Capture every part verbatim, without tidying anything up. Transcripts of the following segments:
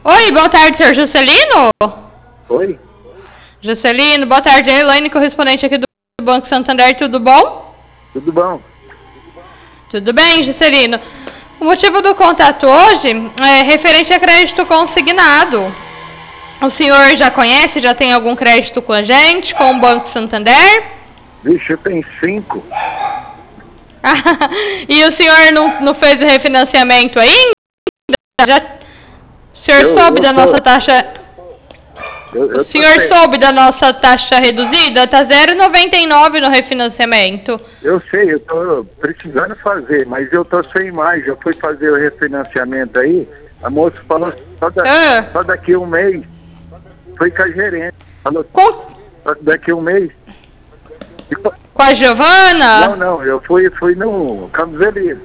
Oi, boa tarde, senhor Juscelino? Oi? Juscelino, boa tarde. É Elaine, correspondente aqui do Banco Santander, tudo bom? Tudo bom? Tudo bem, Juscelino. O motivo do contato hoje é referente a crédito consignado. O senhor já conhece, já tem algum crédito com a gente, com o Banco Santander? Vixe, eu tenho cinco. E o senhor não, não fez o refinanciamento ainda? Já, o senhor Eu- soube eu da tô- nossa taxa... Eu, eu O senhor tô sem- soube da nossa taxa reduzida? Tá zero vírgula noventa e nove no refinanciamento. Eu sei, eu tô precisando fazer, mas eu tô sem mais. Já fui fazer o refinanciamento aí. A moça falou só, da- Ah. só daqui a um mês. Foi com a gerente. Falou Com, só daqui a um mês. E co- com a Giovana? Não, não, eu fui, fui no Campos Elíseos.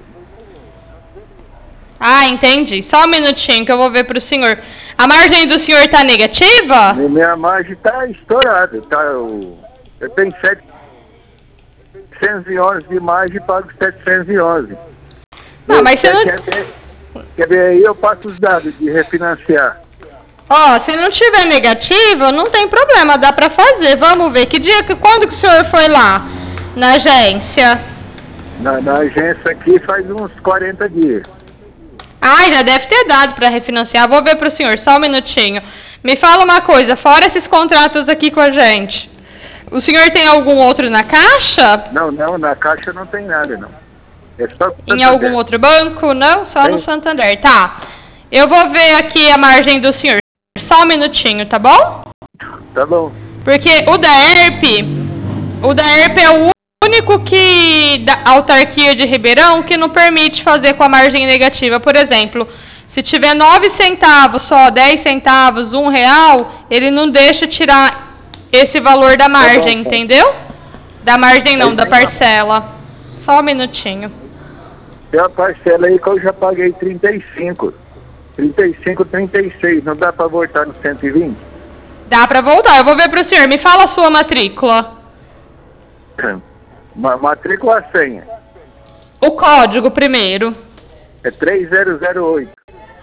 Ah, entendi. Só um minutinho que eu vou ver pro senhor. A margem do senhor tá negativa? E minha margem tá estourada. Tá, eu, eu tenho setecentos e onze de margem e pago setecentos e onze. Ah, mas você não... Quer ver, quer ver aí? Eu passo os dados de refinanciar. Ó, se não tiver negativa, não tem problema, dá pra fazer. Vamos ver. Que dia, que quando que o senhor foi lá? Na agência? Na, na agência aqui faz uns quarenta dias. Ah, já deve ter dado pra refinanciar. Vou ver pro senhor, só um minutinho. Me fala uma coisa, fora esses contratos aqui com a gente, o senhor tem algum outro na Caixa? Não, não, na Caixa não tem nada, não. É só pro Em Santander. algum outro banco? Não, só no Tem. Santander. Tá. Eu vou ver aqui a margem do senhor. Só um minutinho, tá bom? Tá bom. Porque o da E R P, o da E R P é o único que da autarquia de Ribeirão que não permite fazer com a margem negativa. Por exemplo, se tiver nove centavos só, dez centavos, um real, ele não deixa tirar esse valor da margem, bom, tá. entendeu? Da margem não, Aí da tá bom. parcela. Só um minutinho. Tem uma parcela aí que eu já paguei trinta e cinco. trinta e cinco, trinta e seis. Não dá pra voltar no cento e vinte? Dá pra voltar, eu vou ver pro senhor. Me fala a sua matrícula. Ma matrícula a senha. O código primeiro. É três zero zero oito.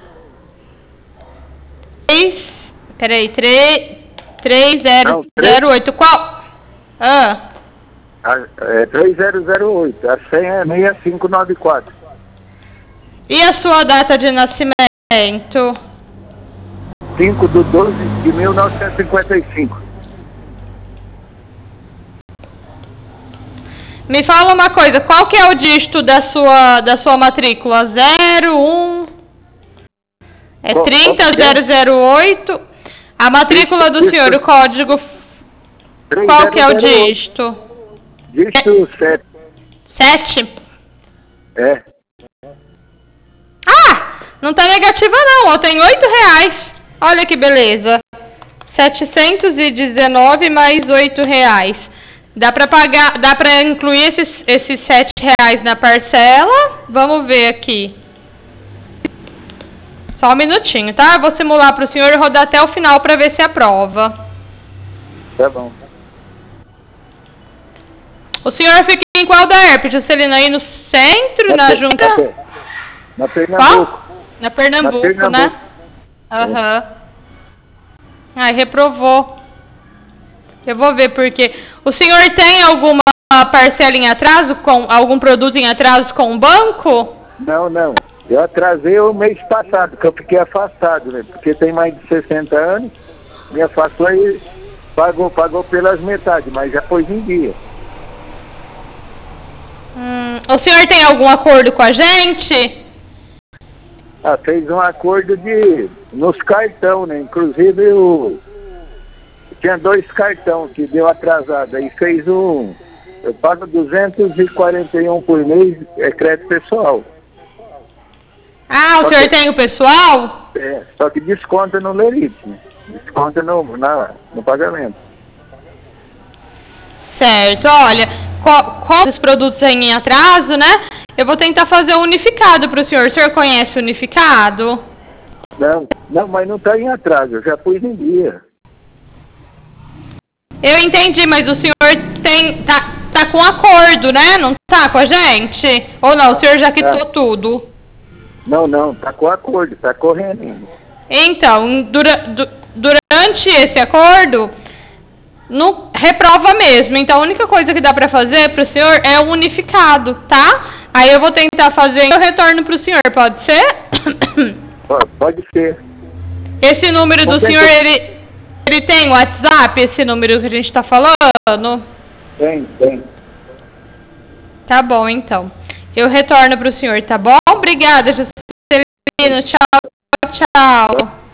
três, peraí, três zero Não, três- zero oito. Qual? Ah, A- É três zero zero oito. A senha é seis cinco nove quatro. e a sua data de nascimento? cinco de doze de mil novecentos e cinquenta e cinco. Me fala uma coisa, qual que é o dígito da sua, da sua matrícula? zero, um... É Qual- trinta qual que é? zero zero oito. A matrícula do Dígito- senhor, o código, qual que é o três zero zero oito. dígito? Dígito sete. sete? É. Ah, não tá negativa não, ó, tem oito reais. Olha que beleza. setecentos e dezenove mais oito reais. Dá pra pagar, dá pra incluir esses, esses sete reais na parcela? Vamos ver aqui. Só um minutinho, tá? Eu vou simular pro senhor e rodar até o final pra ver se aprova. Tá bom. O senhor fica em qual da E R P, Juscelino? Aí no centro, na Pe- junta? Pe- Na Pernambuco. Qual? Na Pernambuco, Na Pernambuco. né? Aham. Ai, reprovou. Eu vou ver por quê. O senhor tem alguma parcela em atraso, com algum produto em atraso com o banco? Não, não. Eu atrasei o mês passado, que eu fiquei afastado, né? Porque tem mais de sessenta anos, me afastou e pagou, pagou pelas metades, mas já pôs em dia. Hum, o senhor tem algum acordo com a gente? Ah, fez um acordo de nos cartão, né? Inclusive o tinha dois cartão que deu atrasado, aí fez um, eu pago duzentos e quarenta e um por mês, é crédito pessoal. Ah, o Só senhor que- tem o pessoal? É, só que desconta no lerite, né? Desconta no, na, no pagamento. Certo, olha, qual, qual os produtos aí em atraso, né? Eu vou tentar fazer o unificado pro senhor. O senhor conhece o unificado? Não, não, mas não está em atraso, eu já pus em dia. Eu entendi, mas o senhor tem tá, tá com acordo, né? Não tá com a gente? Ou não, o senhor já quitou Tá. tudo? Não, não, tá com acordo, tá correndo ainda. Então, dura, du, durante esse acordo, não reprova mesmo. Então, a única coisa que dá para fazer para o senhor é o unificado, tá? Aí eu vou tentar fazer e eu retorno para o senhor, pode ser? Pode ser. Esse número do senhor, ele, ele tem WhatsApp, esse número que a gente está falando? Tem, tem. Tá bom, então. Eu retorno para o senhor, tá bom? Obrigada, Juscelino. Tchau, tchau.